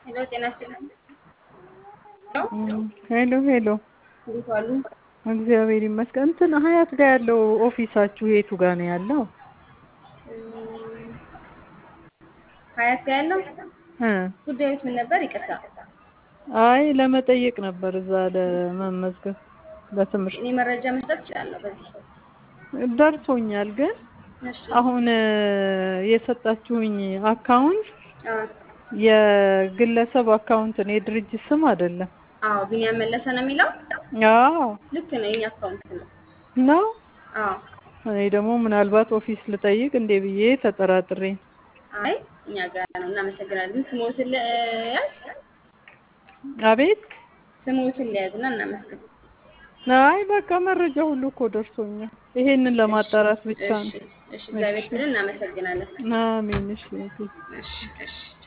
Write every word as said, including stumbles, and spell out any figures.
ሄሎ ጤና ይስጥልኝ። ሄሎ ሄሎ ሄሎ እንዴት ዋሉ? እግዚአብሔር ይመስገን። እንትን ሀያት ጋር ያለው ኦፊሳችሁ የቱ ጋር ነው ያለው? እም፣ ሀያት ጋር ያለው እ ጉዳዮች ምን ነበር? ይቅርታ አይ ለመጠየቅ ነበር እዛ ለመመዝገብ ለትምህርት እኔ መረጃ መስጠት እችላለሁ በዚህ። ደርሶኛል። ግን እሺ አሁን የሰጣችሁኝ አካውንት አ የግለሰብ አካውንት ነው፣ የድርጅት ስም አይደለም። አዎ ቢኒያም መለሰ ነው የሚለው። አዎ ልክ ነው፣ የኛ አካውንት ነው። ነው። አዎ እኔ ደግሞ ምናልባት ኦፊስ ልጠይቅ እንዴ ብዬ ተጠራጥሬ። አይ እኛ ጋር ነው። እናመሰግናለን። ስሞትን ለያዝ አቤት። ስሞትን ለያዝና እናመስግን። አይ በቃ መረጃ ሁሉ እኮ ደርሶኛል። ይሄንን ለማጣራት ብቻ እሺ ነው። እሺ፣ እግዚአብሔር ይስጥልን። እናመሰግናለን። አሜን። እሺ እሺ እሺ